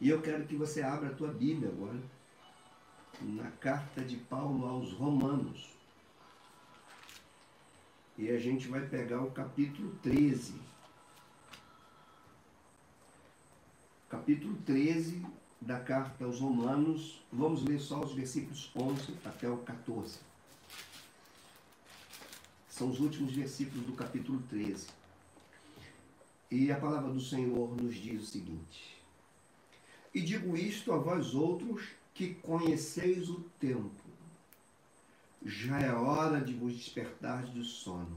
E eu quero que você abra a tua Bíblia agora, na carta de Paulo aos Romanos. E a gente vai pegar o capítulo 13. Capítulo 13 da carta aos Romanos. Vamos ler só os versículos 11 até o 14. São os últimos versículos do capítulo 13. E a palavra do Senhor nos diz o seguinte: E digo isto a vós outros que conheceis o tempo. Já é hora de vos despertar do sono.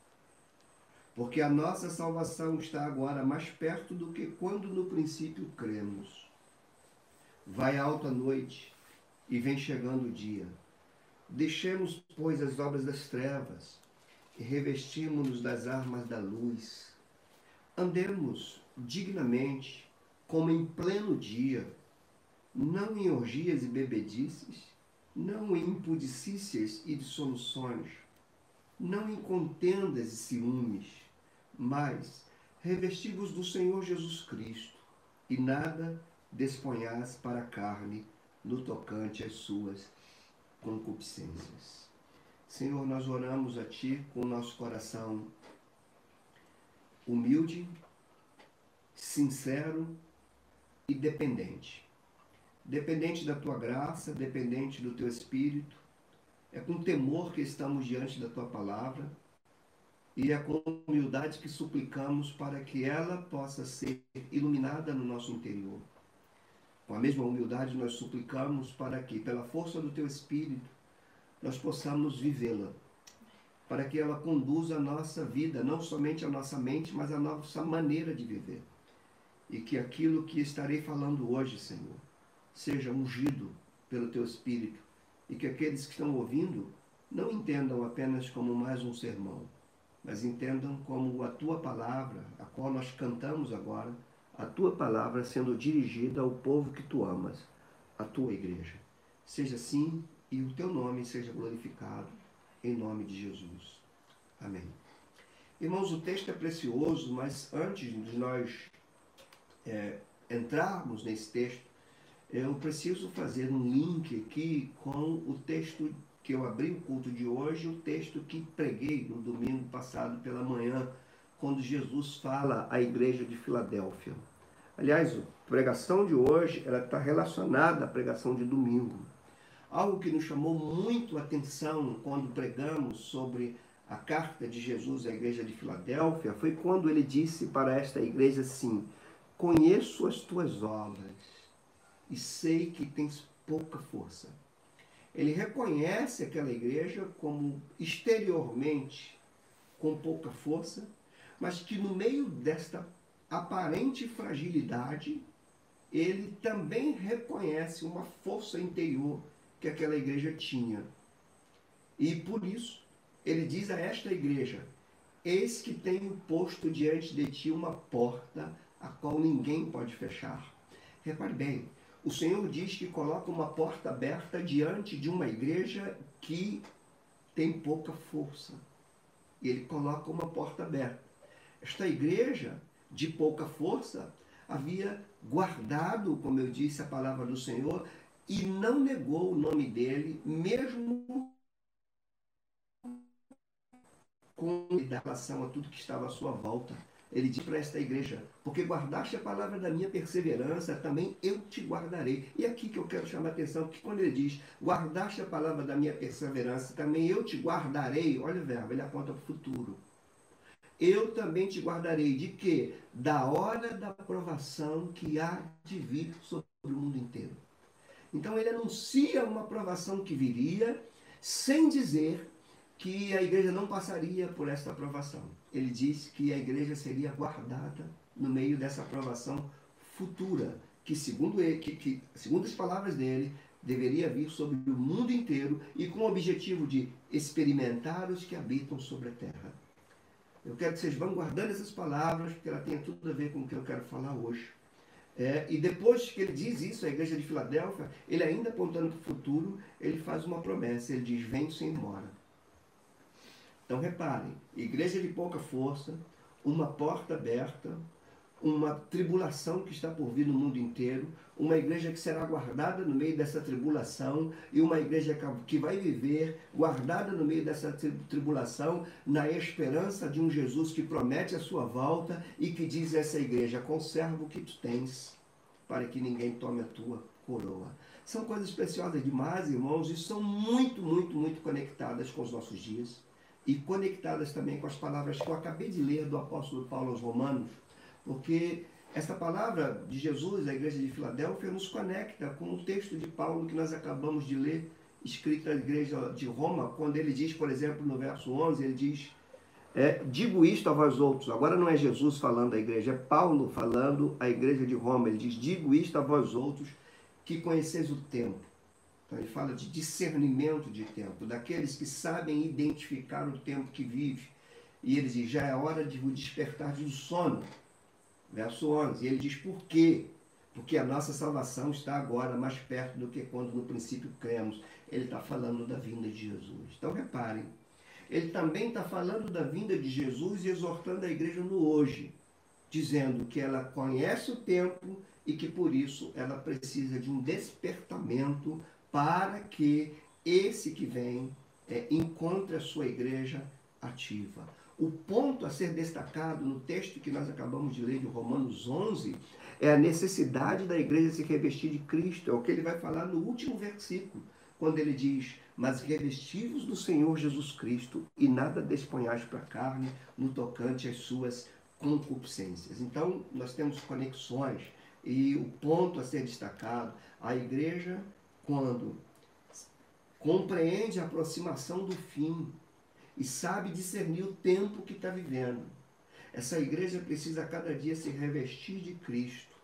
Porque a nossa salvação está agora mais perto do que quando no princípio cremos. Vai alta a noite e vem chegando o dia. Deixemos, pois, as obras das trevas e revestimos-nos das armas da luz. Andemos dignamente, como em pleno dia, não em orgias e bebedices, não em impudicícias e dissoluções, não em contendas e ciúmes, mas revesti-vos do Senhor Jesus Cristo, e nada desponhais para a carne no tocante às suas concupiscências. Senhor, nós oramos a Ti com o nosso coração humilde, sincero e dependente. Dependente da Tua graça, dependente do Teu Espírito. É com temor que estamos diante da Tua palavra e é com humildade que suplicamos para que ela possa ser iluminada no nosso interior. Com a mesma humildade nós suplicamos para que, pela força do Teu Espírito, nós possamos vivê-la, para que ela conduza a nossa vida, não somente a nossa mente, mas a nossa maneira de viver. E que aquilo que estarei falando hoje, Senhor, seja ungido pelo Teu Espírito, e que aqueles que estão ouvindo não entendam apenas como mais um sermão, mas entendam como a Tua palavra, a qual nós cantamos agora, a Tua palavra sendo dirigida ao povo que Tu amas, a Tua igreja. Seja assim e o Teu nome seja glorificado, em nome de Jesus. Amém. Irmãos, o texto é precioso, mas antes de nós entrarmos nesse texto, eu preciso fazer um link aqui com o texto que eu abri o culto de hoje, o texto que preguei no domingo passado pela manhã, quando Jesus fala à igreja de Filadélfia. Aliás, a pregação de hoje ela está relacionada à pregação de domingo. Algo que nos chamou muito a atenção quando pregamos sobre a carta de Jesus à igreja de Filadélfia foi quando ele disse para esta igreja assim: conheço as tuas obras e sei que tens pouca força. Ele reconhece aquela igreja como exteriormente com pouca força, mas que no meio desta aparente fragilidade, ele também reconhece uma força interior que aquela igreja tinha. E por isso, ele diz a esta igreja: eis que tenho posto diante de ti uma porta, a qual ninguém pode fechar. Repare bem, o Senhor diz que coloca uma porta aberta diante de uma igreja que tem pouca força. E ele coloca uma porta aberta. Esta igreja de pouca força havia guardado, como eu disse, a palavra do Senhor e não negou o nome dele, mesmo com relação a tudo que estava à sua volta. Ele diz para esta igreja: porque guardaste a palavra da minha perseverança, também eu te guardarei. E aqui que eu quero chamar a atenção, que quando ele diz, guardaste a palavra da minha perseverança, também eu te guardarei, olha o verbo, ele aponta para o futuro. Eu também te guardarei de quê? Da hora da provação que há de vir sobre o mundo inteiro. Então ele anuncia uma provação que viria, sem dizer que a igreja não passaria por esta aprovação. Ele disse que a igreja seria guardada no meio dessa aprovação futura, que segundo as palavras dele, deveria vir sobre o mundo inteiro e com o objetivo de experimentar os que habitam sobre a terra. Eu quero que vocês vão guardando essas palavras, porque ela tem tudo a ver com o que eu quero falar hoje. E depois que ele diz isso à igreja de Filadélfia, ele ainda apontando para o futuro, ele faz uma promessa, ele diz: vem sem demora. Então reparem, igreja de pouca força, uma porta aberta, uma tribulação que está por vir no mundo inteiro, uma igreja que será guardada no meio dessa tribulação e uma igreja que vai viver guardada no meio dessa tribulação na esperança de um Jesus que promete a sua volta e que diz a essa igreja: conserva o que tu tens para que ninguém tome a tua coroa. São coisas preciosas demais, irmãos, e são muito, muito, muito conectadas com os nossos dias e conectadas também com as palavras que eu acabei de ler do apóstolo Paulo aos Romanos, porque essa palavra de Jesus à igreja de Filadélfia nos conecta com o texto de Paulo que nós acabamos de ler, escrito à igreja de Roma, quando ele diz, por exemplo, no verso 11, ele diz: digo isto a vós outros. Agora não é Jesus falando à igreja, é Paulo falando à igreja de Roma. Ele diz: digo isto a vós outros, que conheceis o tempo. Então ele fala de discernimento de tempo, daqueles que sabem identificar o tempo que vive. E ele diz: já é hora de vos despertar do sono. Verso 11, e ele diz: por quê? Porque a nossa salvação está agora mais perto do que quando no princípio cremos. Ele está falando da vinda de Jesus. Então reparem, ele também está falando da vinda de Jesus e exortando a igreja no hoje, dizendo que ela conhece o tempo e que por isso ela precisa de um despertamento para que esse que vem encontre a sua igreja ativa. O ponto a ser destacado no texto que nós acabamos de ler de Romanos 11 é a necessidade da igreja se revestir de Cristo. É o que ele vai falar no último versículo, quando ele diz: mas revestivos do Senhor Jesus Cristo e nada desponhais para a carne no tocante às suas concupiscências. Então, nós temos conexões e o ponto a ser destacado: a igreja, quando compreende a aproximação do fim e sabe discernir o tempo que está vivendo, essa igreja precisa a cada dia se revestir de Cristo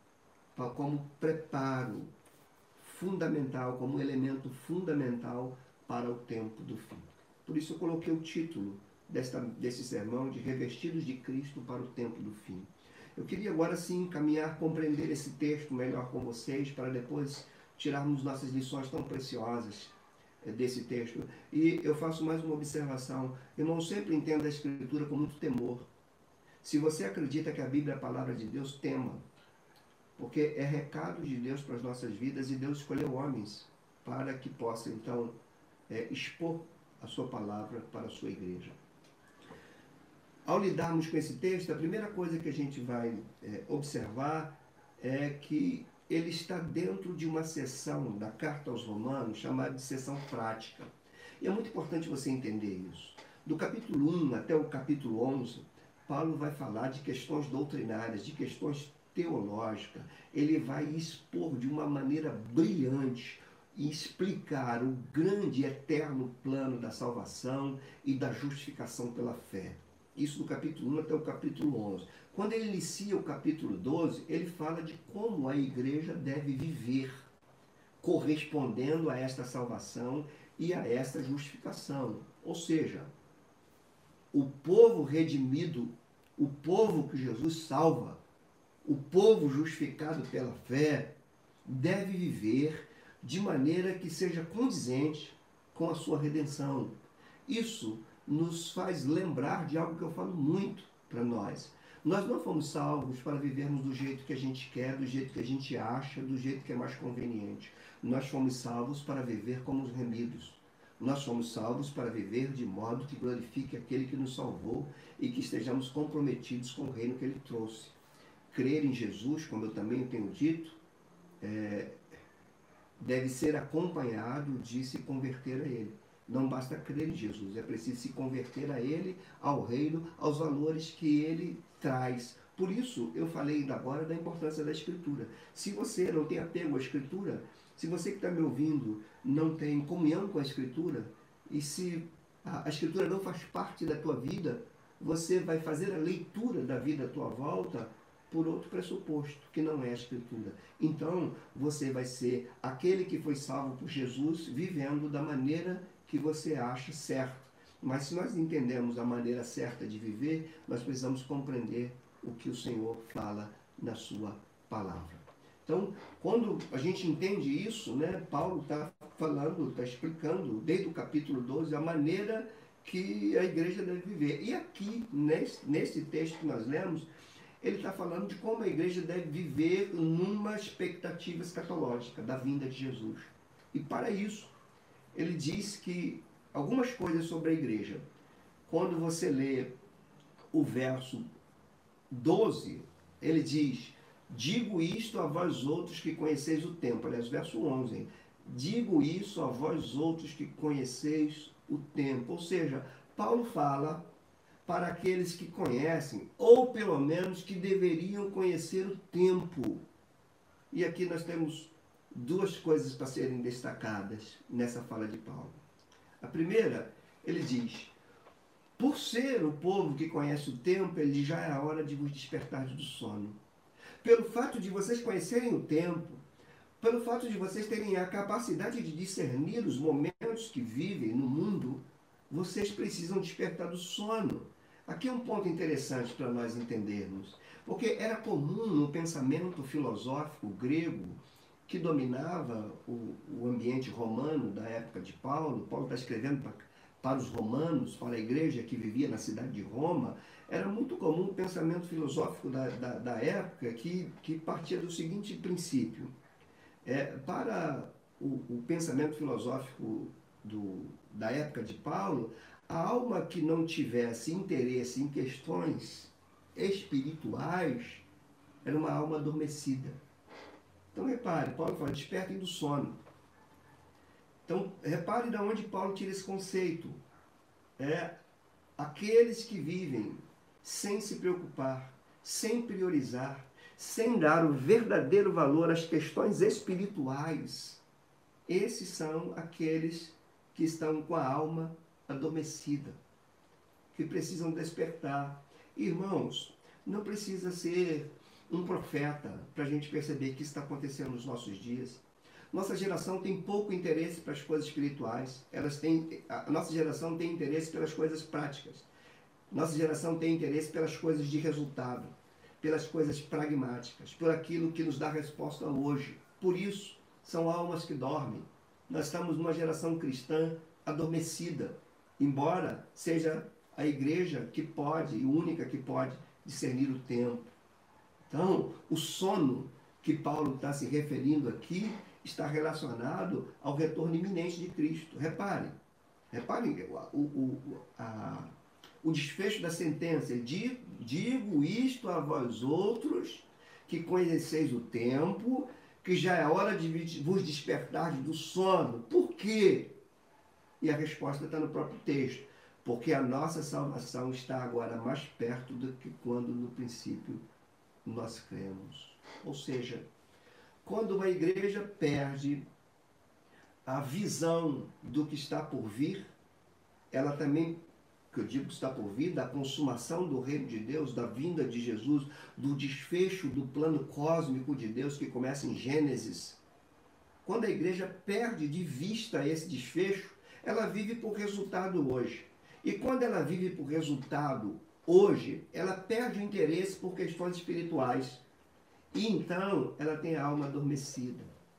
como preparo fundamental, como elemento fundamental para o tempo do fim. Por isso eu coloquei o título desse sermão de Revestidos de Cristo para o tempo do fim. Eu queria agora sim caminhar, compreender esse texto melhor com vocês, para depois tirarmos nossas lições tão preciosas desse texto. E eu faço mais uma observação: irmão, sempre entenda a Escritura com muito temor. Se você acredita que a Bíblia é a palavra de Deus, tema, porque é recado de Deus para as nossas vidas e Deus escolheu homens para que possam então expor a sua palavra para a sua igreja. Ao lidarmos com esse texto, a primeira coisa que a gente vai observar é que ele está dentro de uma seção da carta aos Romanos chamada de seção prática. E é muito importante você entender isso. Do capítulo 1 até o capítulo 11, Paulo vai falar de questões doutrinárias, de questões teológicas. Ele vai expor de uma maneira brilhante e explicar o grande e eterno plano da salvação e da justificação pela fé. Isso do capítulo 1 até o capítulo 11. Quando ele inicia o capítulo 12, ele fala de como a igreja deve viver, correspondendo a esta salvação e a esta justificação. Ou seja, o povo redimido, o povo que Jesus salva, o povo justificado pela fé, deve viver de maneira que seja condizente com a sua redenção. Isso nos faz lembrar de algo que eu falo muito para nós. Nós não fomos salvos para vivermos do jeito que a gente quer, do jeito que a gente acha, do jeito que é mais conveniente. Nós fomos salvos para viver como os remidos. Nós fomos salvos para viver de modo que glorifique aquele que nos salvou e que estejamos comprometidos com o reino que ele trouxe. Crer em Jesus, como eu também tenho dito, deve ser acompanhado de se converter a ele. Não basta crer em Jesus, é preciso se converter a ele, ao reino, aos valores que ele traz. Por isso, eu falei ainda agora da importância da Escritura. Se você não tem apego à Escritura, se você que está me ouvindo não tem comunhão com a Escritura, e se a Escritura não faz parte da tua vida, você vai fazer a leitura da vida à tua volta por outro pressuposto, que não é a Escritura. Então, você vai ser aquele que foi salvo por Jesus, vivendo da maneira que você acha certo. Mas se nós entendemos a maneira certa de viver, nós precisamos compreender o que o Senhor fala na sua palavra. Então, quando a gente entende isso, Paulo está falando, está explicando, desde o capítulo 12, a maneira que a igreja deve viver. E aqui, nesse texto que nós lemos, ele está falando de como a igreja deve viver numa expectativa escatológica da vinda de Jesus. E para isso, ele diz que algumas coisas sobre a igreja. Quando você lê o verso 12, ele diz: digo isto a vós outros que conheceis o tempo. Aliás, verso 11, hein? Digo isso a vós outros que conheceis o tempo. Ou seja, Paulo fala para aqueles que conhecem, ou pelo menos que deveriam conhecer o tempo. E aqui nós temos duas coisas para serem destacadas nessa fala de Paulo. A primeira, ele diz: por ser o povo que conhece o tempo, ele já é a hora de vos despertar do sono. Pelo fato de vocês conhecerem o tempo, pelo fato de vocês terem a capacidade de discernir os momentos que vivem no mundo, vocês precisam despertar do sono. Aqui é um ponto interessante para nós entendermos, porque era comum no pensamento filosófico grego que dominava o ambiente romano da época de Paulo. Paulo está escrevendo para os romanos, para a igreja que vivia na cidade de Roma. Era muito comum o pensamento filosófico da época que partia do seguinte princípio. Para o pensamento filosófico da época de Paulo, a alma que não tivesse interesse em questões espirituais era uma alma adormecida. Então repare, Paulo fala: despertem do sono. Então repare de onde Paulo tira esse conceito. Aqueles que vivem sem se preocupar, sem priorizar, sem dar o verdadeiro valor às questões espirituais, esses são aqueles que estão com a alma adormecida, que precisam despertar. Irmãos, não precisa ser um profeta para a gente perceber que isso está acontecendo nos nossos dias. Nossa geração tem pouco interesse para as coisas espirituais. A nossa geração tem interesse pelas coisas práticas. Nossa geração tem interesse pelas coisas de resultado, pelas coisas pragmáticas, por aquilo que nos dá resposta hoje. Por isso, são almas que dormem. Nós estamos numa geração cristã adormecida, embora seja a igreja que pode, e única que pode, discernir o tempo. Então, o sono que Paulo está se referindo aqui está relacionado ao retorno iminente de Cristo. Reparem o desfecho da sentença. Digo isto a vós outros que conheceis o tempo, que já é hora de vos despertar do sono. Por quê? E a resposta está no próprio texto. Porque a nossa salvação está agora mais perto do que quando no princípio nós cremos. Ou seja, quando uma igreja perde a visão do que está por vir, ela também, que eu digo que está por vir, da consumação do reino de Deus, da vinda de Jesus, do desfecho do plano cósmico de Deus que começa em Gênesis. Quando a igreja perde de vista esse desfecho, ela vive por resultado hoje. E quando ela vive por resultado hoje, ela perde o interesse por questões espirituais. E então ela tem a alma adormecida.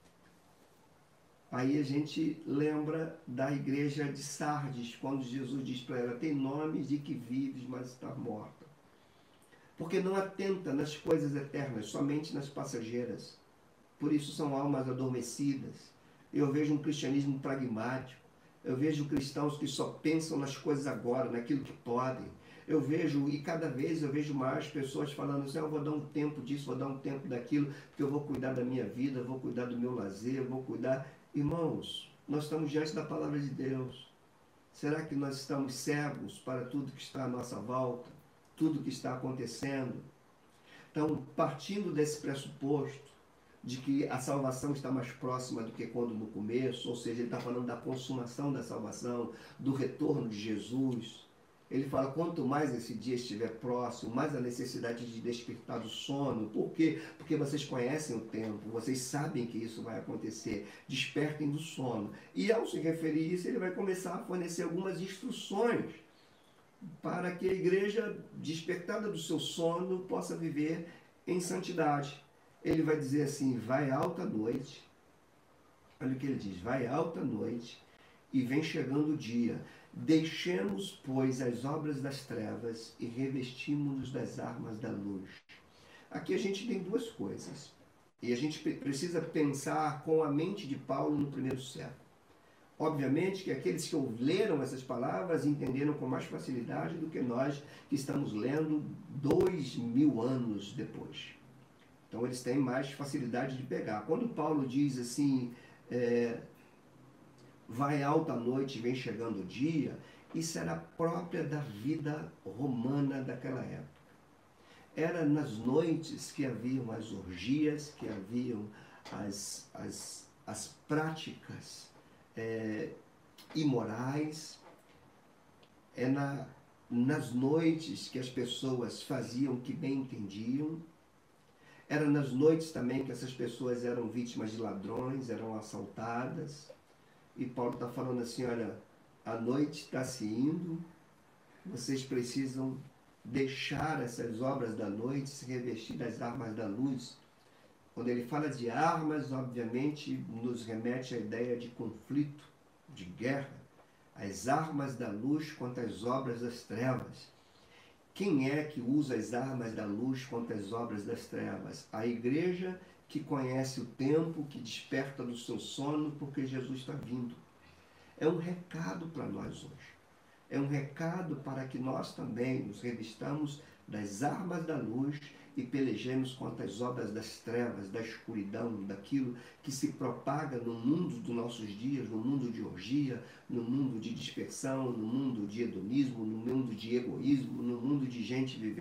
Aí a gente lembra da igreja de Sardes, quando Jesus diz para ela: tem nome de que vives, mas está morta. Porque não atenta nas coisas eternas, somente nas passageiras. Por isso são almas adormecidas. Eu vejo um cristianismo pragmático. Eu vejo cristãos que só pensam nas coisas agora, naquilo que podem. Eu vejo, e cada vez eu vejo mais pessoas falando assim: eu vou dar um tempo disso, vou dar um tempo daquilo, porque eu vou cuidar da minha vida, vou cuidar do meu lazer, vou cuidar... Irmãos, nós estamos diante da palavra de Deus. Será que nós estamos cegos para tudo que está à nossa volta? Tudo que está acontecendo? Então, partindo desse pressuposto de que a salvação está mais próxima do que quando no começo, ou seja, ele está falando da consumação da salvação, do retorno de Jesus. Ele fala: quanto mais esse dia estiver próximo, mais a necessidade de despertar do sono. Por quê? Porque vocês conhecem o tempo, vocês sabem que isso vai acontecer. Despertem do sono. E ao se referir a isso, ele vai começar a fornecer algumas instruções para que a igreja, despertada do seu sono, possa viver em santidade. Ele vai dizer assim: vai alta noite. Olha o que ele diz: vai alta noite e vem chegando o dia. Deixemos, pois, as obras das trevas e revestimos-nos das armas da luz. Aqui a gente tem duas coisas. E a gente precisa pensar com a mente de Paulo no primeiro século. Obviamente que aqueles que leram essas palavras entenderam com mais facilidade do que nós que estamos lendo 2000 anos depois. Então eles têm mais facilidade de pegar. Quando Paulo diz assim, vai alta a noite, vem chegando o dia, isso era própria da vida romana daquela época. Era nas noites que haviam as orgias, que haviam as práticas imorais. Nas noites que as pessoas faziam o que bem entendiam. Era nas noites também que essas pessoas eram vítimas de ladrões, eram assaltadas. E Paulo está falando assim, olha, a noite está se indo, vocês precisam deixar essas obras da noite, se revestir das armas da luz. Quando ele fala de armas, obviamente nos remete à ideia de conflito, de guerra. As armas da luz contra as obras das trevas. Quem é que usa as armas da luz contra as obras das trevas? A igreja que conhece o tempo, que desperta do seu sono, porque Jesus está vindo. É um recado para nós hoje. É um recado para que nós também nos revistamos das armas da luz e pelejemos contra as obras das trevas, da escuridão, daquilo que se propaga no mundo dos nossos dias, no mundo de orgia, no mundo de dispersão, no mundo de hedonismo, no mundo de egoísmo, no mundo de gente vivendo.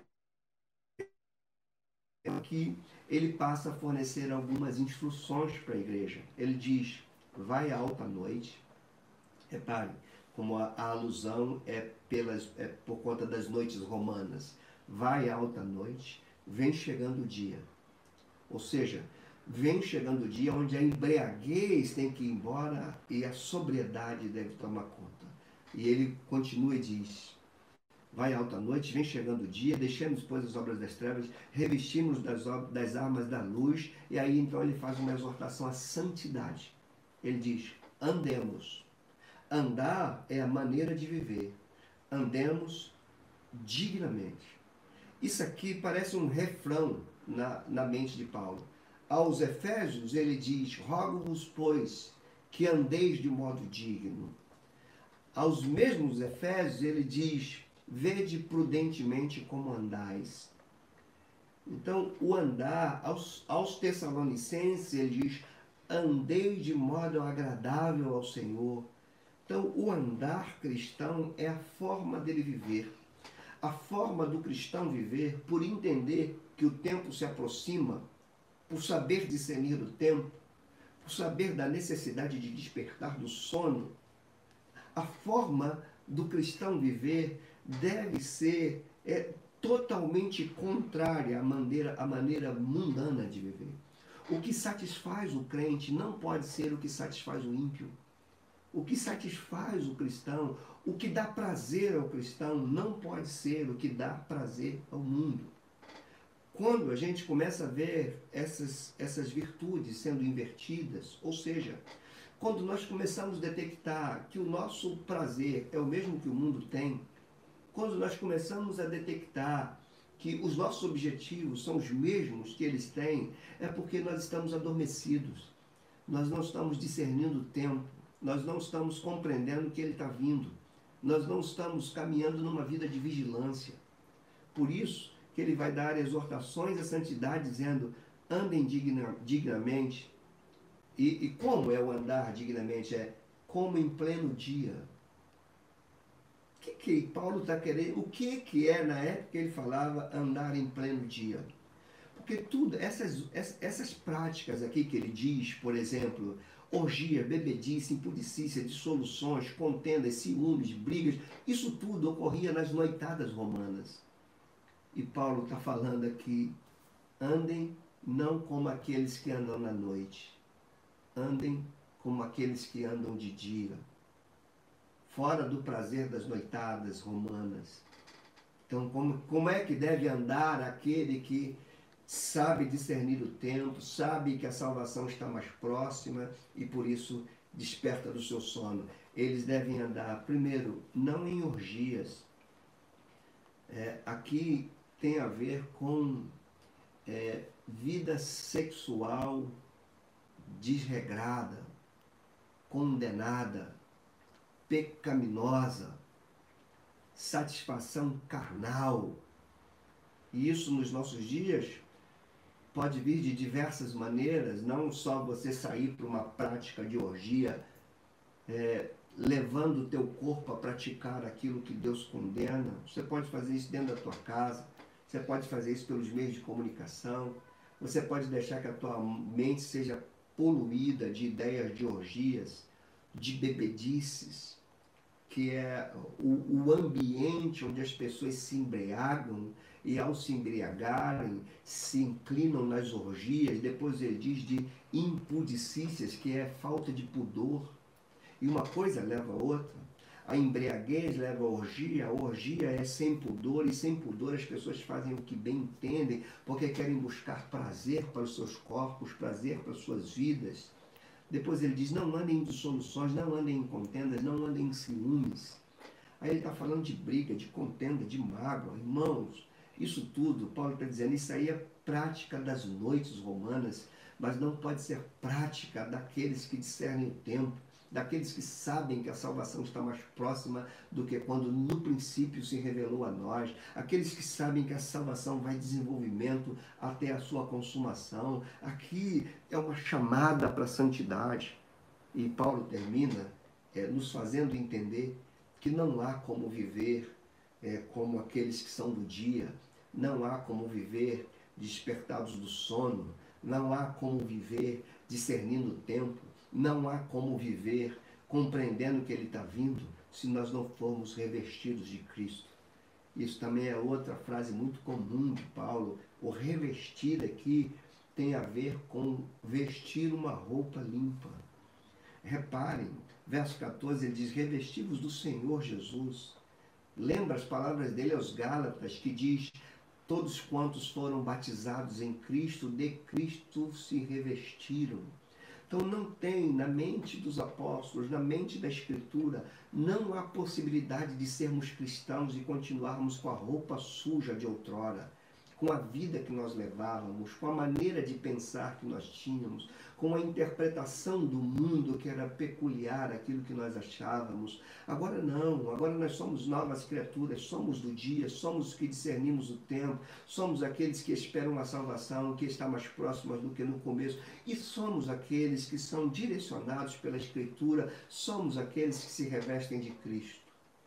Aqui ele passa a fornecer algumas instruções para a igreja. Ele diz, vai alta à noite. Repare, como a alusão é por conta das noites romanas. Vai alta noite, vem chegando o dia. Ou seja, vem chegando o dia onde a embriaguez tem que ir embora e a sobriedade deve tomar conta. E ele continua e diz, vai alta noite, vem chegando o dia, deixemos, pois, as obras das trevas, revestimos das armas da luz, e aí então ele faz uma exortação à santidade. Ele diz, andemos. Andar é a maneira de viver. Andemos dignamente. Isso aqui parece um refrão na mente de Paulo. Aos Efésios ele diz, rogo-vos, pois, que andeis de modo digno. Aos mesmos Efésios ele diz, vede prudentemente como andais. Então, o andar, aos Tessalonicenses ele diz, andei de modo agradável ao Senhor. Então, o andar cristão é a forma dele viver. A forma do cristão viver, por entender que o tempo se aproxima, por saber discernir o tempo, por saber da necessidade de despertar do sono, a forma do cristão viver deve ser totalmente contrária à maneira mundana de viver. O que satisfaz o crente não pode ser o que satisfaz o ímpio. O que satisfaz o cristão, o que dá prazer ao cristão, não pode ser o que dá prazer ao mundo. Quando a gente começa a ver essas virtudes sendo invertidas, ou seja, quando nós começamos a detectar que o nosso prazer é o mesmo que o mundo tem, quando nós começamos a detectar que os nossos objetivos são os mesmos que eles têm, é porque nós estamos adormecidos, nós não estamos discernindo o tempo, nós não estamos compreendendo que ele está vindo. Nós não estamos caminhando numa vida de vigilância. Por isso que ele vai dar exortações à santidade, dizendo, andem dignamente. E como é o andar dignamente? É como em pleno dia. O que Paulo está querendo? O que é, na época que ele falava, andar em pleno dia? Porque tudo, essas práticas aqui que ele diz, por exemplo, orgia, bebedice, impudicícia, dissoluções, contendas, ciúmes, brigas, isso tudo ocorria nas noitadas romanas. E Paulo está falando aqui, andem não como aqueles que andam na noite, andem como aqueles que andam de dia, fora do prazer das noitadas romanas. Então, como é que deve andar aquele que sabe discernir o tempo, sabe que a salvação está mais próxima e por isso desperta do seu sono? Eles devem andar, primeiro, não em orgias. Aqui tem a ver com vida sexual desregrada, condenada, pecaminosa, satisfação carnal. E isso nos nossos dias pode vir de diversas maneiras, não só você sair para uma prática de orgia, levando o teu corpo a praticar aquilo que Deus condena. Você pode fazer isso dentro da tua casa, você pode fazer isso pelos meios de comunicação, você pode deixar que a tua mente seja poluída de ideias de orgias, de bebedices, que é o ambiente onde as pessoas se embriagam e, ao se embriagarem, se inclinam nas orgias. Depois ele diz de impudicícias, que é falta de pudor. E uma coisa leva a outra. A embriaguez leva a orgia é sem pudor, e sem pudor as pessoas fazem o que bem entendem, porque querem buscar prazer para os seus corpos, prazer para as suas vidas. Depois ele diz, não andem em dissoluções, não andem em contendas, não andem em ciúmes. Aí ele está falando de briga, de contenda, de mágoa. Irmãos, isso tudo, Paulo está dizendo, isso aí é prática das noites romanas, mas não pode ser prática daqueles que discernem o tempo, daqueles que sabem que a salvação está mais próxima do que quando no princípio se revelou a nós, aqueles que sabem que a salvação vai em desenvolvimento até a sua consumação. Aqui é uma chamada para a santidade. E Paulo termina nos fazendo entender que não há como viver como aqueles que são do dia, não há como viver despertados do sono, não há como viver discernindo o tempo, não há como viver compreendendo que ele está vindo se nós não formos revestidos de Cristo. Isso também é outra frase muito comum de Paulo. O revestir aqui tem a ver com vestir uma roupa limpa. Reparem, verso 14, ele diz, revestivos do Senhor Jesus. Lembra as palavras dele aos Gálatas, que diz, todos quantos foram batizados em Cristo, de Cristo se revestiram. Então não tem na mente dos apóstolos, na mente da Escritura, não há possibilidade de sermos cristãos e continuarmos com a roupa suja de outrora, com a vida que nós levávamos, com a maneira de pensar que nós tínhamos, com a interpretação do mundo que era peculiar, aquilo que nós achávamos. Agora não, agora nós somos novas criaturas, somos do dia, somos os que discernimos o tempo, somos aqueles que esperam a salvação, que está mais próxima do que no começo, e somos aqueles que são direcionados pela Escritura, somos aqueles que se revestem de Cristo.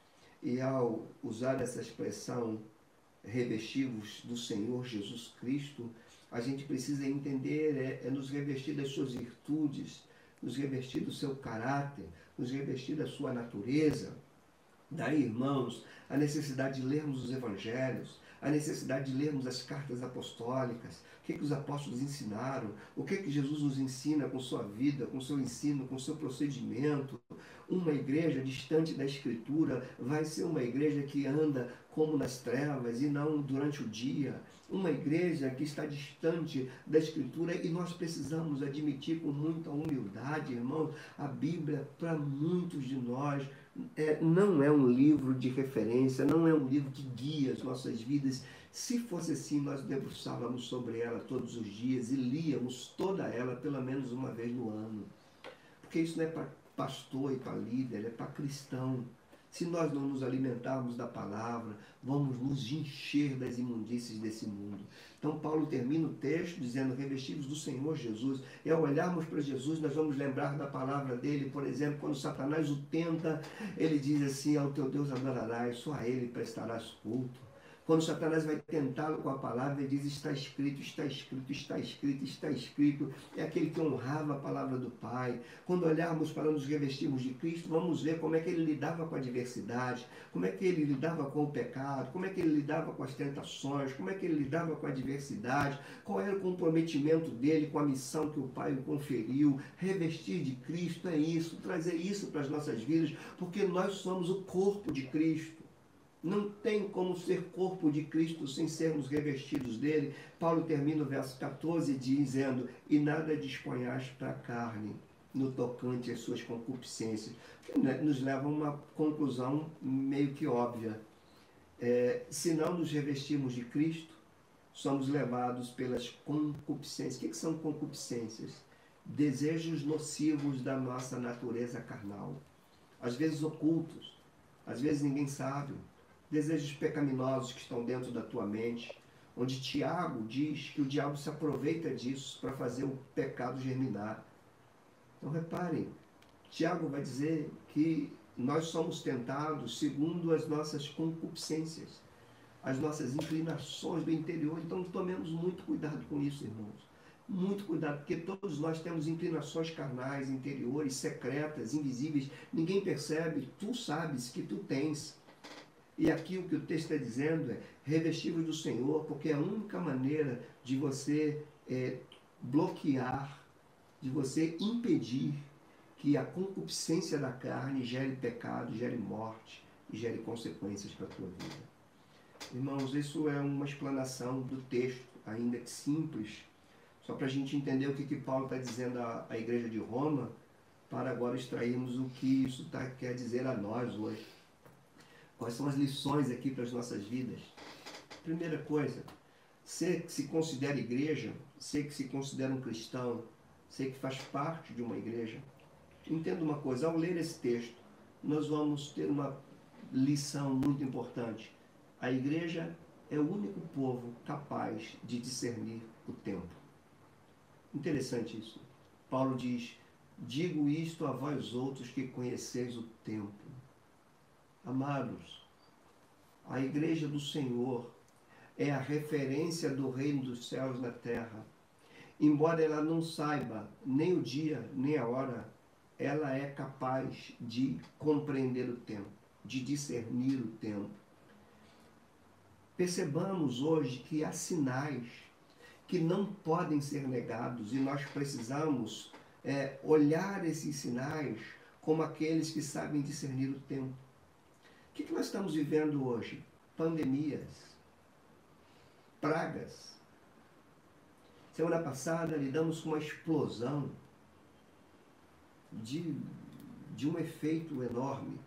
E ao usar essa expressão, revestivos do Senhor Jesus Cristo, a gente precisa entender, nos revestir das suas virtudes, nos revestir do seu caráter, nos revestir da sua natureza. Daí, irmãos, a necessidade de lermos os evangelhos, a necessidade de lermos as cartas apostólicas, o que os apóstolos ensinaram, o que Jesus nos ensina com sua vida, com seu ensino, com seu procedimento. Uma igreja distante da Escritura vai ser uma igreja que anda como nas trevas e não durante o dia. Uma igreja que está distante da Escritura, e nós precisamos admitir com muita humildade, irmãos, a Bíblia, para muitos de nós, não é um livro de referência, não é um livro que guia as nossas vidas. Se fosse assim, nós debruçávamos sobre ela todos os dias e líamos toda ela pelo menos uma vez no ano. Porque isso não é para pastor e para líder, é para cristão. Se nós não nos alimentarmos da palavra, vamos nos encher das imundícies desse mundo. Então Paulo termina o texto dizendo, revestidos do Senhor Jesus. E ao olharmos para Jesus, nós vamos lembrar da palavra dele. Por exemplo, quando Satanás o tenta, ele diz assim, ao teu Deus adorarás, só a ele prestarás culto. Quando Satanás vai tentá-lo com a palavra, ele diz, está escrito, está escrito, está escrito, está escrito. É aquele que honrava a palavra do Pai. Quando olharmos para nos revestirmos de Cristo, vamos ver como é que ele lidava com a adversidade, como é que ele lidava com o pecado, como é que ele lidava com as tentações, como é que ele lidava com a adversidade, qual era o comprometimento dele com a missão que o Pai o conferiu. Revestir de Cristo é isso, trazer isso para as nossas vidas, porque nós somos o corpo de Cristo. Não tem como ser corpo de Cristo sem sermos revestidos dele. Paulo termina o verso 14 dizendo, e nada disponhais para a carne no tocante às suas concupiscências, que nos leva a uma conclusão meio que óbvia. Se não nos revestirmos de Cristo, somos levados pelas concupiscências. O que são concupiscências? Desejos nocivos da nossa natureza carnal. Às vezes ocultos, às vezes ninguém sabe. Desejos pecaminosos que estão dentro da tua mente, onde Tiago diz que o diabo se aproveita disso para fazer o pecado germinar. Então reparem, Tiago vai dizer que nós somos tentados segundo as nossas concupiscências, as nossas inclinações do interior. Então tomemos muito cuidado com isso, irmãos. Muito cuidado, porque todos nós temos inclinações carnais, interiores, secretas, invisíveis. Ninguém percebe, tu sabes que tu tens. E aqui o que o texto está dizendo é: revestivos do Senhor, porque é a única maneira de você bloquear, de você impedir que a concupiscência da carne gere pecado, gere morte e gere consequências para a tua vida. Irmãos, isso é uma explanação do texto, ainda que simples, só para a gente entender o que Paulo está dizendo à igreja de Roma, para agora extrairmos o que isso quer dizer a nós hoje. Quais são as lições aqui para as nossas vidas? Primeira coisa, você que se considera igreja, você que se considera um cristão, você que faz parte de uma igreja, entenda uma coisa: ao ler esse texto, nós vamos ter uma lição muito importante. A igreja é o único povo capaz de discernir o tempo. Interessante isso. Paulo diz: digo isto a vós outros que conheceis o tempo. Amados, a igreja do Senhor é a referência do reino dos céus na terra. Embora ela não saiba nem o dia, nem a hora, ela é capaz de compreender o tempo, de discernir o tempo. Percebamos hoje que há sinais que não podem ser negados, e nós precisamos olhar esses sinais como aqueles que sabem discernir o tempo. O que nós estamos vivendo hoje? Pandemias, pragas. Semana passada lidamos com uma explosão de um efeito enorme.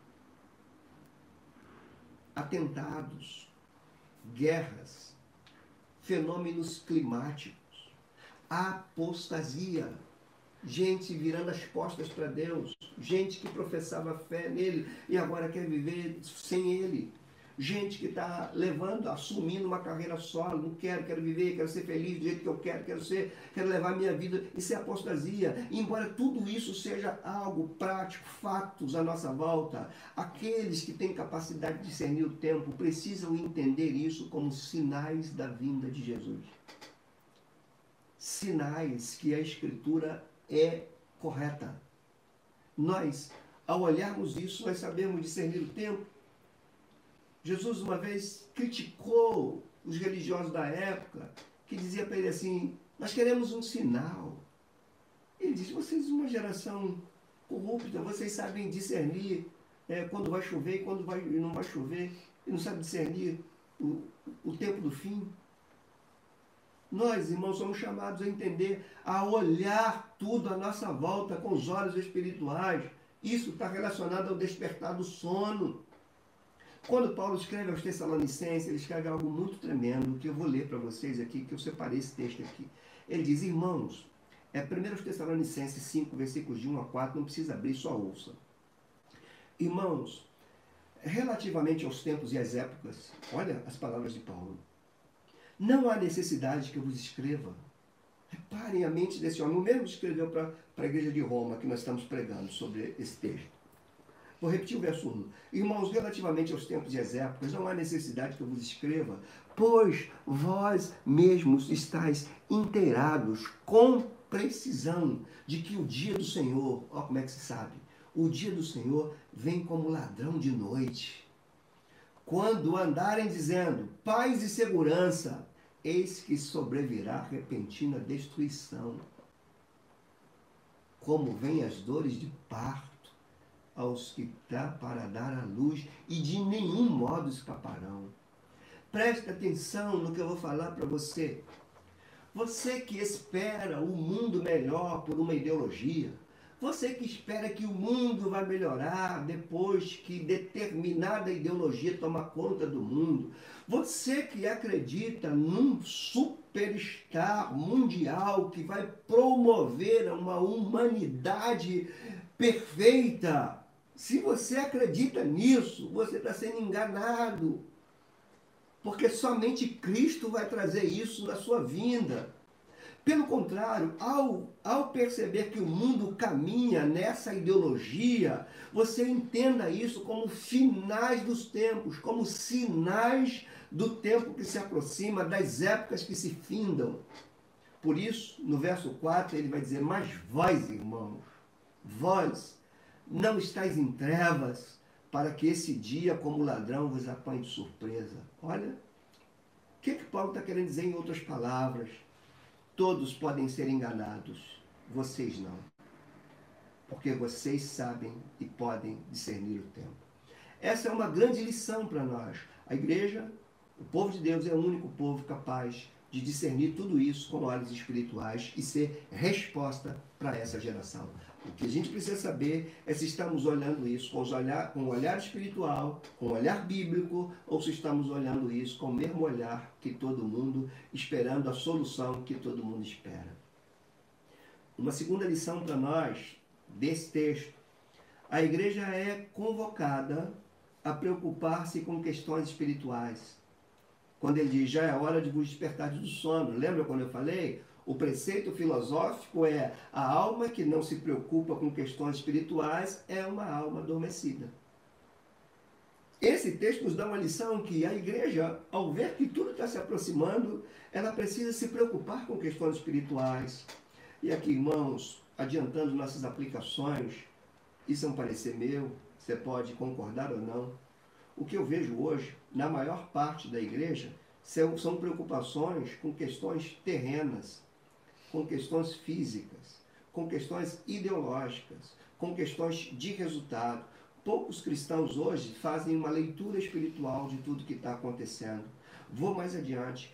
Atentados, guerras, fenômenos climáticos, apostasia, gente virando as costas para Deus, gente que professava fé nele e agora quer viver sem ele, gente que está assumindo uma carreira solo: não quero viver, quero ser feliz do jeito que eu quero levar a minha vida. Isso é apostasia. E embora tudo isso seja algo prático, fatos à nossa volta, aqueles que têm capacidade de discernir o tempo precisam entender isso como sinais da vinda de Jesus. Sinais que a Escritura é correta. Nós, ao olharmos isso, nós sabemos discernir o tempo. Jesus uma vez criticou os religiosos da época, que dizia para ele assim: nós queremos um sinal. Ele diz: vocês são uma geração corrupta, vocês sabem discernir quando vai chover e quando não vai chover, e não sabem discernir o tempo do fim. Nós, irmãos, somos chamados a entender, a olhar tudo à nossa volta com os olhos espirituais. Isso está relacionado ao despertar do sono. Quando Paulo escreve aos Tessalonicenses, ele escreve algo muito tremendo, que eu vou ler para vocês aqui, que eu separei esse texto aqui. Ele diz: irmãos, 1 Tessalonicenses 5, versículos de 1 a 4, não precisa abrir, só ouça. Irmãos, relativamente aos tempos e às épocas, olha as palavras de Paulo: não há necessidade que eu vos escreva. Reparem a mente desse homem. O mesmo escreveu para a igreja de Roma, que nós estamos pregando sobre esse texto. Vou repetir o verso 1. Irmãos, relativamente aos tempos e às épocas, não há necessidade que eu vos escreva, pois vós mesmos estáis inteirados com precisão de que o dia do Senhor, ó, como é que se sabe? O dia do Senhor vem como ladrão de noite. Quando andarem dizendo paz e segurança, eis que sobrevirá repentina destruição. Como vêm as dores de parto aos que dá para dar à luz, e de nenhum modo escaparão. Preste atenção no que eu vou falar para você. Você que espera o mundo melhor por uma ideologia, Você que espera que o mundo vai melhorar depois que determinada ideologia toma conta do mundo. Você que acredita num superstar mundial que vai promover uma humanidade perfeita. Se você acredita nisso, você está sendo enganado. Porque somente Cristo vai trazer isso na sua vinda. Pelo contrário, ao perceber que o mundo caminha nessa ideologia, você entenda isso como finais dos tempos, como sinais do tempo que se aproxima, das épocas que se findam. Por isso, no verso 4, ele vai dizer: mas vós, irmãos, vós não estáis em trevas, para que esse dia, como ladrão, vos apanhe de surpresa. Olha, o que Paulo está querendo dizer em outras palavras? Todos podem ser enganados, vocês não. Porque vocês sabem e podem discernir o tempo. Essa é uma grande lição para nós. A igreja, o povo de Deus, é o único povo capaz de discernir tudo isso com olhos espirituais e ser resposta para essa geração. O que a gente precisa saber é se estamos olhando isso com o olhar espiritual, com o olhar bíblico, ou se estamos olhando isso com o mesmo olhar que todo mundo, esperando a solução que todo mundo espera. Uma segunda lição para nós, desse texto: a igreja é convocada a preocupar-se com questões espirituais. Quando ele diz: já é hora de vos despertar do sono. Lembra quando eu falei? O preceito filosófico é: a alma que não se preocupa com questões espirituais é uma alma adormecida. Esse texto nos dá uma lição que a igreja, ao ver que tudo está se aproximando, ela precisa se preocupar com questões espirituais. E aqui, irmãos, adiantando nossas aplicações, isso é um parecer meu, você pode concordar ou não. O que eu vejo hoje, na maior parte da igreja, são preocupações com questões terrenas, com questões físicas, com questões ideológicas, com questões de resultado. Poucos cristãos hoje fazem uma leitura espiritual de tudo que está acontecendo. Vou mais adiante.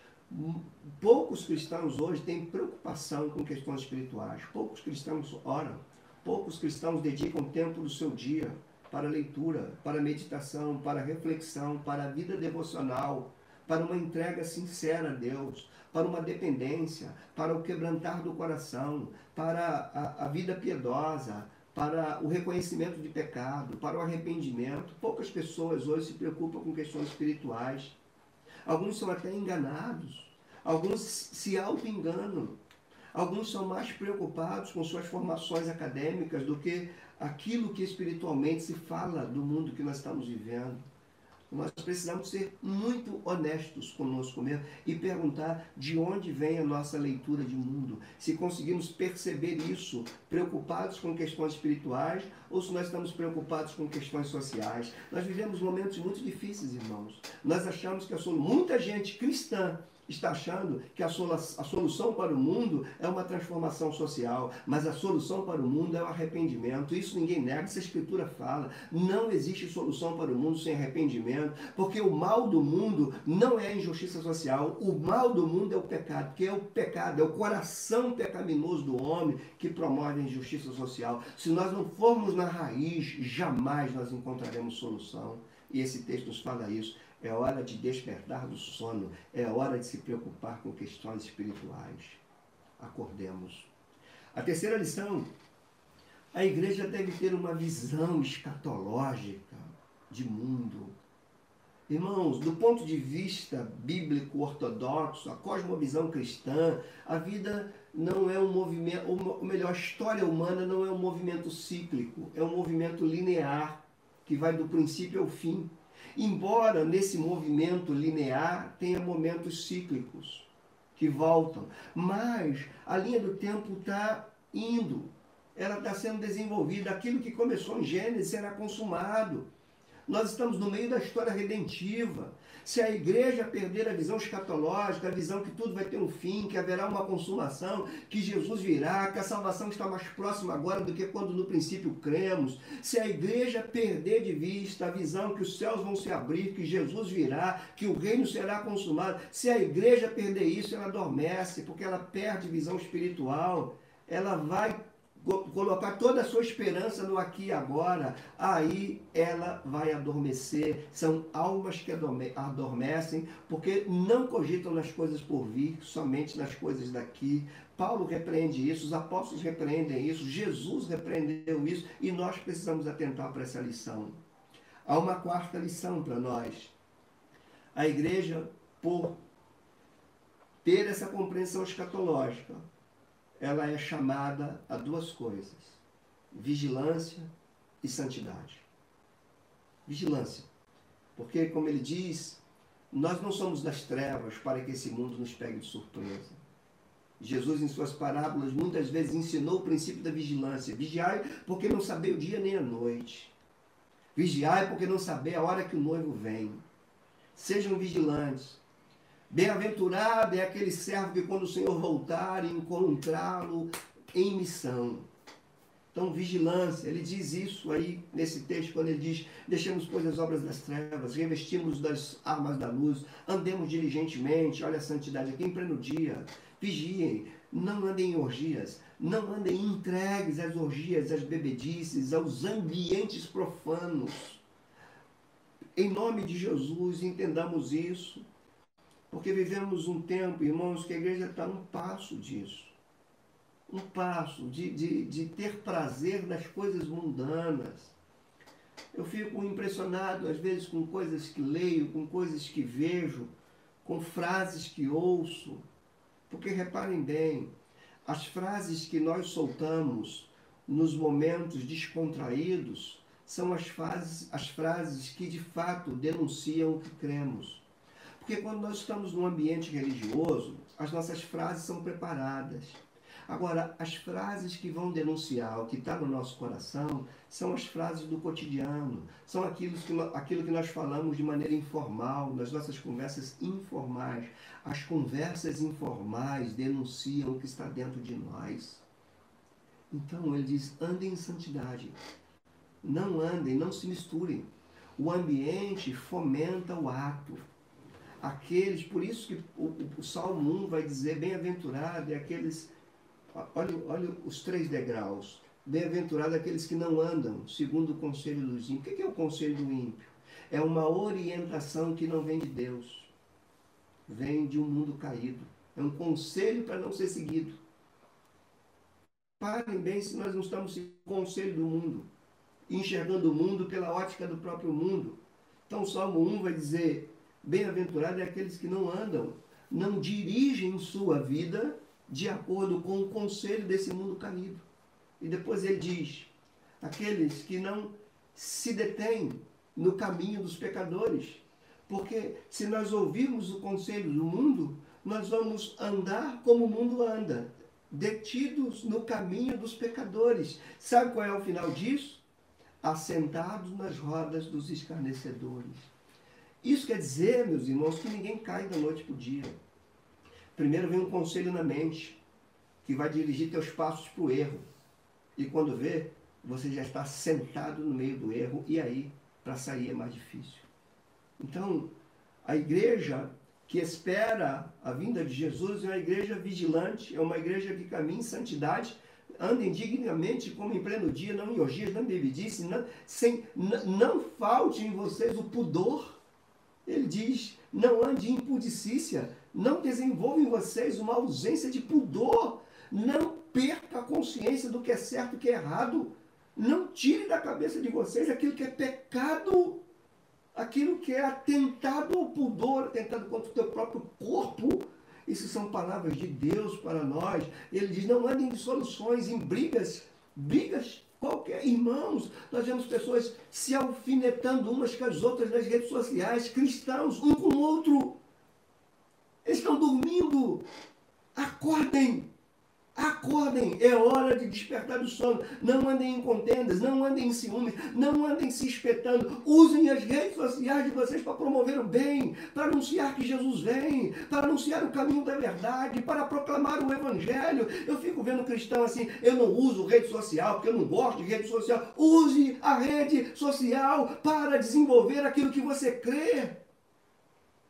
Poucos cristãos hoje têm preocupação com questões espirituais. Poucos cristãos oram. Poucos cristãos dedicam tempo do seu dia para leitura, para meditação, para reflexão, para a vida devocional, para uma entrega sincera a Deus, para uma dependência, para o quebrantar do coração, para a vida piedosa, para o reconhecimento de pecado, para o arrependimento. Poucas pessoas hoje se preocupam com questões espirituais. Alguns são até enganados, alguns se auto-enganam, alguns são mais preocupados com suas formações acadêmicas do que aquilo que espiritualmente se fala do mundo que nós estamos vivendo. Nós precisamos ser muito honestos conosco mesmo e perguntar de onde vem a nossa leitura de mundo. Se conseguimos perceber isso, preocupados com questões espirituais, ou se nós estamos preocupados com questões sociais. Nós vivemos momentos muito difíceis, irmãos. Nós achamos que muita gente cristã está achando que a solução para o mundo é uma transformação social, mas a solução para o mundo é o arrependimento. Isso ninguém nega, essa escritura fala. Não existe solução para o mundo sem arrependimento, porque o mal do mundo não é a injustiça social, o mal do mundo é o pecado, porque é o pecado, é o coração pecaminoso do homem que promove a injustiça social. Se nós não formos na raiz, jamais nós encontraremos solução. E esse texto nos fala isso. É hora de despertar do sono. É hora de se preocupar com questões espirituais. Acordemos. A terceira lição: a igreja deve ter uma visão escatológica de mundo. Irmãos, do ponto de vista bíblico ortodoxo, a cosmovisão cristã, a vida não é um movimento, ou melhor, a história humana não é um movimento cíclico, é um movimento linear, que vai do princípio ao fim. Embora nesse movimento linear tenha momentos cíclicos que voltam, mas a linha do tempo está indo, ela está sendo desenvolvida. Aquilo que começou em Gênesis será consumado. Nós estamos no meio da história redentiva. Se a igreja perder a visão escatológica, a visão que tudo vai ter um fim, que haverá uma consumação, que Jesus virá, que a salvação está mais próxima agora do que quando no princípio cremos, se a igreja perder de vista a visão que os céus vão se abrir, que Jesus virá, que o reino será consumado, se a igreja perder isso, ela adormece, porque ela perde visão espiritual, ela vai colocar toda a sua esperança no aqui e agora, aí ela vai adormecer. São almas que adormecem porque não cogitam nas coisas por vir, somente nas coisas daqui. Paulo repreende isso, os apóstolos repreendem isso, Jesus repreendeu isso e nós precisamos atentar para essa lição. Há uma quarta lição para nós. A igreja, por ter essa compreensão escatológica, ela é chamada a duas coisas: vigilância e santidade. Vigilância. Porque, como ele diz, nós não somos das trevas para que esse mundo nos pegue de surpresa. Jesus, em suas parábolas, muitas vezes ensinou o princípio da vigilância. Vigiai porque não sabei o dia nem a noite. Vigiai porque não sabei a hora que o noivo vem. Sejam vigilantes. Bem-aventurado é aquele servo que, quando o Senhor voltar, encontrá-lo em missão. Então, vigilância, ele diz isso aí nesse texto, quando ele diz: deixemos, pois, as obras das trevas, revestimos das armas da luz, andemos diligentemente, olha a santidade aqui, em pleno dia, vigiem, não andem em orgias, não andem entregues às orgias, às bebedices, aos ambientes profanos. Em nome de Jesus, entendamos isso. Porque vivemos um tempo, irmãos, que a igreja está a um passo disso. Um passo de ter prazer nas coisas mundanas. Eu fico impressionado, às vezes, com coisas que leio, com coisas que vejo, com frases que ouço. Porque, reparem bem, as frases que nós soltamos nos momentos descontraídos são as frases que, de fato, denunciam o que cremos. Porque quando nós estamos num ambiente religioso, as nossas frases são preparadas. Agora, as frases que vão denunciar o que está no nosso coração são as frases do cotidiano, são aquilo que nós falamos de maneira informal, nas nossas conversas informais. As conversas informais denunciam o que está dentro de nós. Então, ele diz: andem em santidade. Não andem, não se misturem. O ambiente fomenta o ato. Por isso que o Salmo 1 vai dizer: bem-aventurado é aqueles, olha os 3 degraus, bem-aventurado é aqueles que não andam segundo o conselho dos ímpios. O que é o conselho do ímpio? É uma orientação que não vem de Deus, vem de um mundo caído, é um conselho para não ser seguido. Parem bem se nós não estamos seguindo o conselho do mundo, enxergando o mundo pela ótica do próprio mundo. Então o Salmo 1 vai dizer: bem-aventurado é aqueles que não andam, não dirigem sua vida de acordo com o conselho desse mundo caído. E depois ele diz: aqueles que não se detêm no caminho dos pecadores. Porque se nós ouvirmos o conselho do mundo, nós vamos andar como o mundo anda, detidos no caminho dos pecadores. Sabe qual é o final disso? Assentados nas rodas dos escarnecedores. Isso quer dizer, meus irmãos, que ninguém cai da noite para o dia. Primeiro vem um conselho na mente, que vai dirigir teus passos para o erro. E quando vê, você já está sentado no meio do erro, e aí, para sair é mais difícil. Então, a igreja que espera a vinda de Jesus é uma igreja vigilante, é uma igreja que caminha em santidade, anda indignamente, como em pleno dia, não em orgias, não em bebedice, não falte em vocês o pudor. Ele diz: não ande em impudicícia, não desenvolva em vocês uma ausência de pudor, não perca a consciência do que é certo e o que é errado, não tire da cabeça de vocês aquilo que é pecado, aquilo que é atentado ao pudor, atentado contra o teu próprio corpo. Isso são palavras de Deus para nós. Ele diz: não andem em dissoluções, em brigas qualquer. Irmãos, nós vemos pessoas se alfinetando umas com as outras nas redes sociais, cristãos, um com o outro. Eles estão dormindo. Acordem. Acordem, é hora de despertar do sono. Não andem em contendas, não andem em ciúmes, não andem se espetando. Usem as redes sociais de vocês para promover o bem, para anunciar que Jesus vem, para anunciar o caminho da verdade, para proclamar o evangelho. Eu fico vendo cristão assim: eu não uso rede social porque eu não gosto de rede social. Use a rede social para desenvolver aquilo que você crê.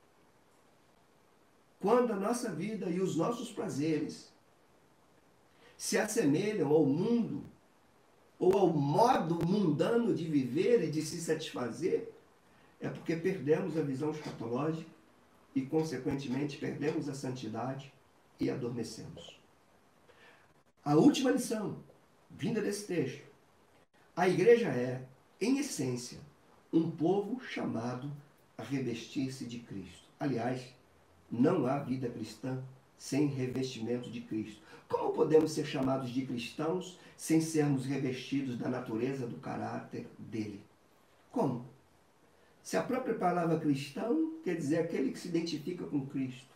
Quando a nossa vida e os nossos prazeres se assemelham ao mundo ou ao modo mundano de viver e de se satisfazer, é porque perdemos a visão escatológica e, consequentemente, perdemos a santidade e adormecemos. A última lição, vinda desse texto: a igreja é, em essência, um povo chamado a revestir-se de Cristo. Aliás, não há vida cristã sem revestimento de Cristo. Como podemos ser chamados de cristãos sem sermos revestidos da natureza, do caráter dele? Como? Se a própria palavra cristão quer dizer aquele que se identifica com Cristo.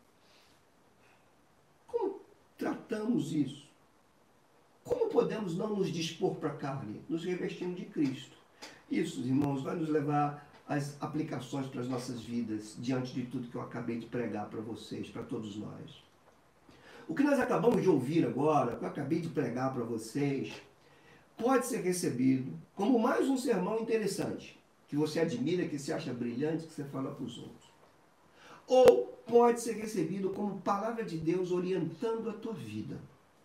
Como tratamos isso? Como podemos não nos dispor para a carne? Nos revestindo de Cristo. Isso, irmãos, vai nos levar às aplicações para as nossas vidas, diante de tudo que eu acabei de pregar para vocês, para todos nós. O que nós acabamos de ouvir agora, que eu acabei de pregar para vocês, pode ser recebido como mais um sermão interessante, que você admira, que você acha brilhante, que você fala para os outros. Ou pode ser recebido como palavra de Deus orientando a tua vida.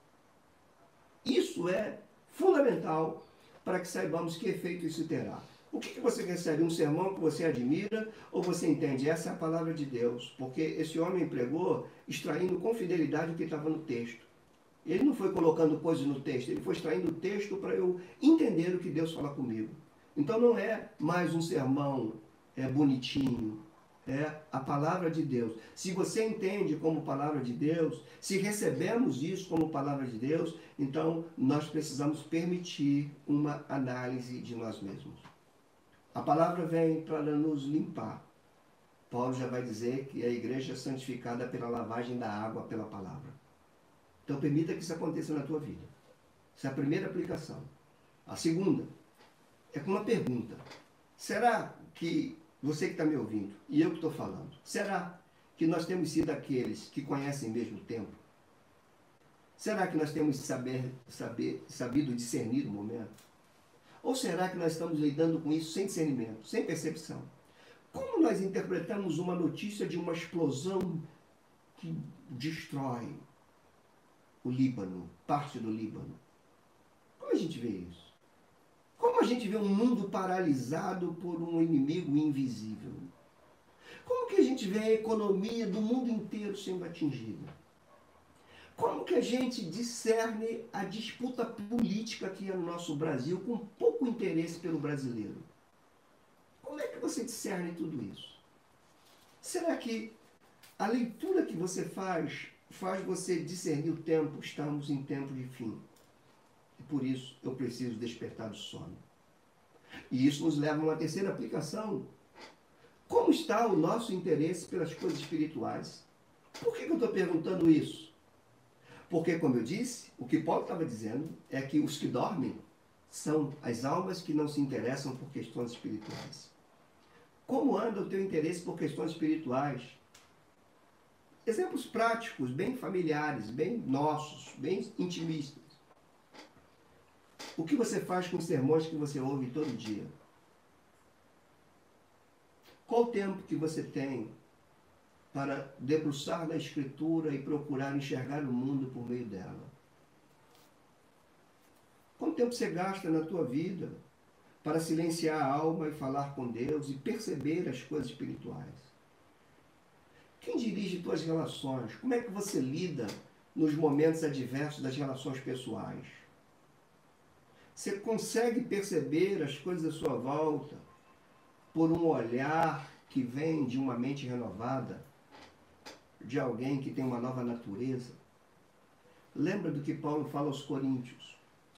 Isso é fundamental para que saibamos que efeito isso terá. O que você recebe? Um sermão que você admira ou você entende? Essa é a palavra de Deus, porque esse homem pregou extraindo com fidelidade o que estava no texto. Ele não foi colocando coisas no texto, ele foi extraindo o texto para eu entender o que Deus fala comigo. Então não é mais um sermão bonitinho, é a palavra de Deus. Se você entende como palavra de Deus, se recebemos isso como palavra de Deus, então nós precisamos permitir uma análise de nós mesmos. A palavra vem para nos limpar. Paulo já vai dizer que a igreja é santificada pela lavagem da água pela palavra. Então permita que isso aconteça na tua vida. Essa é a primeira aplicação. A segunda é com uma pergunta. Será que você que está me ouvindo e eu que estou falando, será que nós temos sido aqueles que conhecem mesmo o tempo? Será que nós temos sabido discernir o momento? Ou será que nós estamos lidando com isso sem discernimento, sem percepção? Como nós interpretamos uma notícia de uma explosão que destrói o Líbano, parte do Líbano? Como a gente vê isso? Como a gente vê um mundo paralisado por um inimigo invisível? Como que a gente vê a economia do mundo inteiro sendo atingida? Como que a gente discerne a disputa política aqui no nosso Brasil com pouco interesse pelo brasileiro? Como é que você discerne tudo isso? Será que a leitura que você faz você discernir o tempo? Estamos em tempo de fim. E por isso eu preciso despertar do sono. E isso nos leva a uma terceira aplicação. Como está o nosso interesse pelas coisas espirituais? Por que eu estou perguntando isso? Porque, como eu disse, o que Paulo estava dizendo é que os que dormem são as almas que não se interessam por questões espirituais. Como anda o teu interesse por questões espirituais? Exemplos práticos, bem familiares, bem nossos, bem intimistas. O que você faz com os sermões que você ouve todo dia? Qual o tempo que você tem para debruçar na Escritura e procurar enxergar o mundo por meio dela? Quanto tempo você gasta na tua vida para silenciar a alma e falar com Deus e perceber as coisas espirituais? Quem dirige tuas relações? Como é que você lida nos momentos adversos das relações pessoais? Você consegue perceber as coisas à sua volta por um olhar que vem de uma mente renovada, de alguém que tem uma nova natureza? Lembra do que Paulo fala aos Coríntios?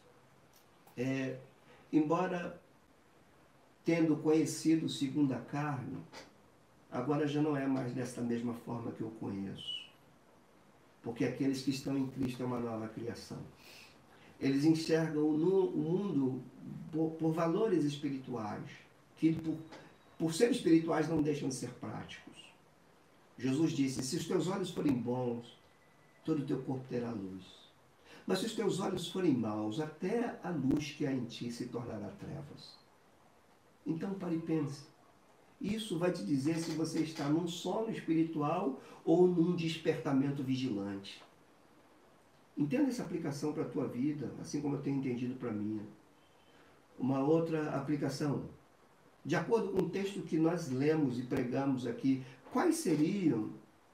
Embora tendo conhecido segundo a carne, agora já não é mais desta mesma forma que eu conheço. Porque aqueles que estão em Cristo é uma nova criação. Eles enxergam o mundo por valores espirituais, que por ser espirituais não deixam de ser práticos. Jesus disse: se os teus olhos forem bons, todo o teu corpo terá luz. Mas se os teus olhos forem maus, até a luz que há em ti se tornará trevas. Então pare e pense. Isso vai te dizer se você está num sono espiritual ou num despertamento vigilante. Entenda essa aplicação para a tua vida, assim como eu tenho entendido para a minha. Uma outra aplicação. De acordo com o texto que nós lemos e pregamos aqui, quais seriam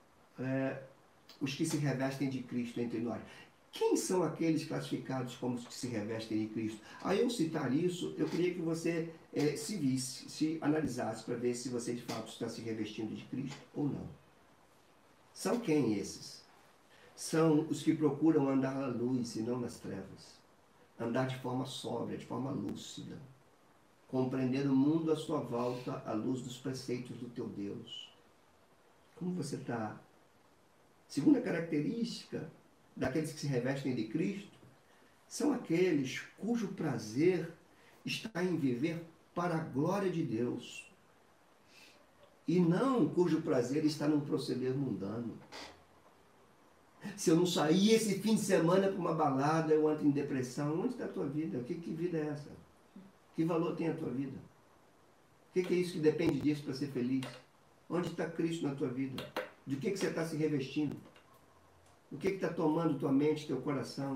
os que se revestem de Cristo entre nós? Quem são aqueles classificados como os que se revestem de Cristo? Ao eu citar isso, eu queria que você se visse, se analisasse para ver se você de fato está se revestindo de Cristo ou não. São quem esses? São os que procuram andar na luz e não nas trevas. Andar de forma sóbria, de forma lúcida. Compreender o mundo à sua volta à luz dos preceitos do teu Deus. Como você está? Segunda característica daqueles que se revestem de Cristo são aqueles cujo prazer está em viver para a glória de Deus e não cujo prazer está num proceder mundano. Se eu não sair esse fim de semana para uma balada, eu entro em depressão. Onde está a tua vida? Que vida é essa? Que valor tem a tua vida? O que é isso que depende disso para ser feliz? Onde está Cristo na tua vida? De que você está se revestindo? O que está tomando tua mente, teu coração?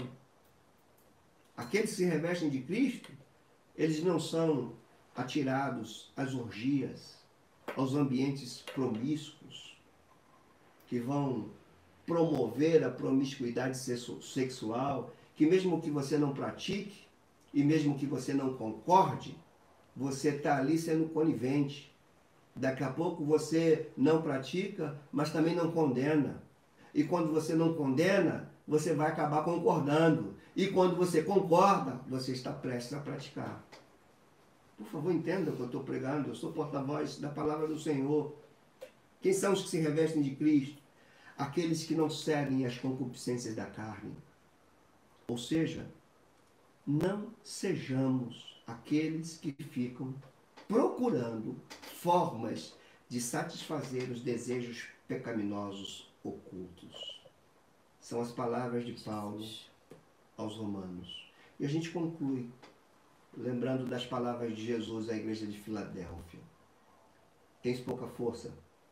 Aqueles que se revestem de Cristo, eles não são atirados às orgias, aos ambientes promíscuos, que vão promover a promiscuidade sexual, que mesmo que você não pratique, e mesmo que você não concorde, você está ali sendo conivente. Daqui a pouco você não pratica, mas também não condena. E quando você não condena, você vai acabar concordando. E quando você concorda, você está prestes a praticar. Por favor, entenda o que eu estou pregando. Eu sou porta-voz da palavra do Senhor. Quem são os que se revestem de Cristo? Aqueles que não seguem as concupiscências da carne. Ou seja, não sejamos aqueles que ficam procurando formas de satisfazer os desejos pecaminosos ocultos. São as palavras de Paulo aos Romanos. E a gente conclui, lembrando das palavras de Jesus à igreja de Filadélfia. Tens pouca força,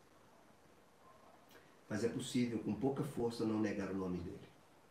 mas é possível, com pouca força, não negar o nome dele.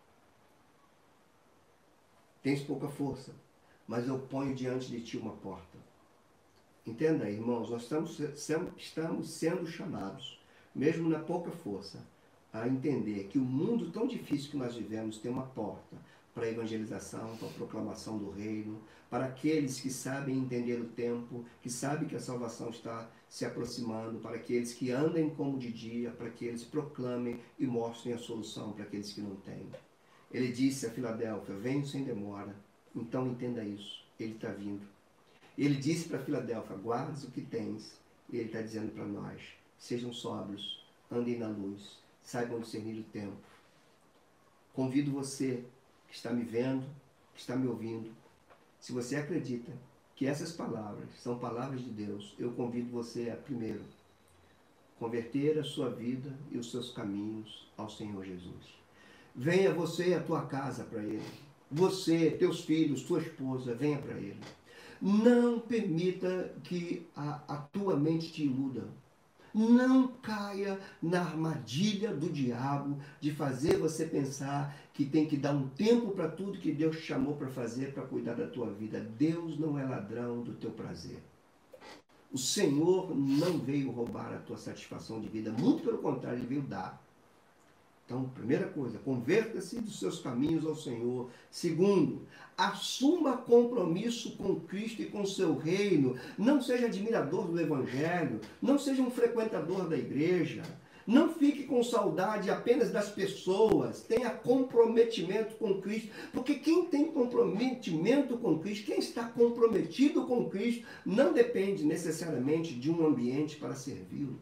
Tens pouca força, mas eu ponho diante de ti uma porta. Entenda, irmãos, nós estamos sendo chamados, mesmo na pouca força, a entender que o mundo tão difícil que nós vivemos tem uma porta para a evangelização, para a proclamação do reino, para aqueles que sabem entender o tempo, que sabem que a salvação está se aproximando, para aqueles que andem como de dia, para que eles proclamem e mostrem a solução para aqueles que não têm. Ele disse a Filadélfia, venho sem demora, então entenda isso, ele está vindo. Ele disse para Filadélfia, guardes o que tens, e ele está dizendo para nós, sejam sóbrios, andem na luz, saibam discernir o tempo. Convido você que está me vendo, que está me ouvindo, se você acredita que essas palavras são palavras de Deus, eu convido você a, primeiro, converter a sua vida e os seus caminhos ao Senhor Jesus. Venha você e a tua casa para Ele. Você, teus filhos, tua esposa, venha para Ele. Não permita que a tua mente te iluda. Não caia na armadilha do diabo de fazer você pensar que tem que dar um tempo para tudo que Deus te chamou para fazer, para cuidar da tua vida. Deus não é ladrão do teu prazer. O Senhor não veio roubar a tua satisfação de vida, muito pelo contrário, Ele veio dar. Então, primeira coisa, converta-se dos seus caminhos ao Senhor. Segundo, assuma compromisso com Cristo e com o seu reino. Não seja admirador do Evangelho, não seja um frequentador da igreja. Não fique com saudade apenas das pessoas. Tenha comprometimento com Cristo. Porque quem tem comprometimento com Cristo, quem está comprometido com Cristo, não depende necessariamente de um ambiente para servi-lo.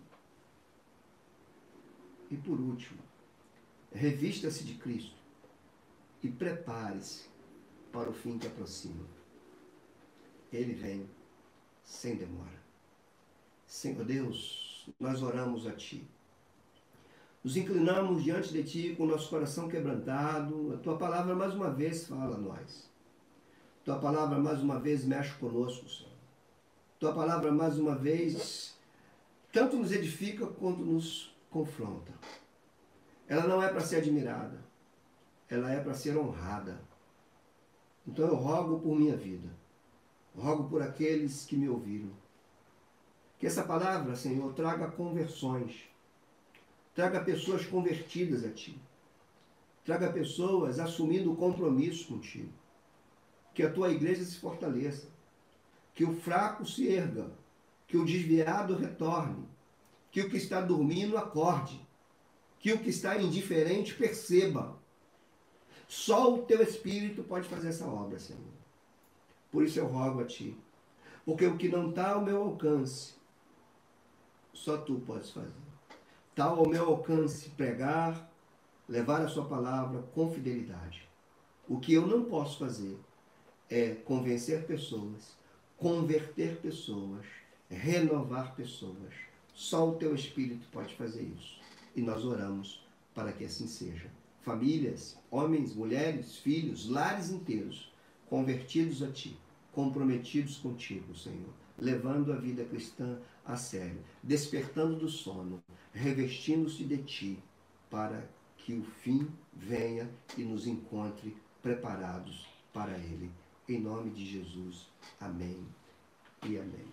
E por último, revista-se de Cristo e prepare-se para o fim que aproxima. Ele vem sem demora. Senhor Deus, nós oramos a Ti. Nos inclinamos diante de Ti com o nosso coração quebrantado. A Tua palavra mais uma vez fala a nós. Tua palavra mais uma vez mexe conosco, Senhor. Tua palavra mais uma vez tanto nos edifica quanto nos confronta. Ela não é para ser admirada. ela é para ser honrada. Então eu rogo por minha vida, rogo por aqueles que me ouviram, que essa palavra, Senhor, traga conversões, traga pessoas convertidas a Ti, traga pessoas assumindo o compromisso contigo, que a Tua igreja se fortaleça, que o fraco se erga, que o desviado retorne, que o que está dormindo acorde, que o que está indiferente perceba. Só o Teu Espírito pode fazer essa obra, Senhor. Por isso eu rogo a Ti, porque o que não está ao meu alcance, só Tu podes fazer. Está ao meu alcance pregar, levar a Sua palavra com fidelidade. O que eu não posso fazer é convencer pessoas, converter pessoas, renovar pessoas. Só o Teu Espírito pode fazer isso. E nós oramos para que assim seja. Famílias, homens, mulheres, filhos, lares inteiros, convertidos a Ti, comprometidos contigo, Senhor, levando a vida cristã a sério, despertando do sono, revestindo-se de Ti, para que o fim venha e nos encontre preparados para ele. Em nome de Jesus. Amém e amém.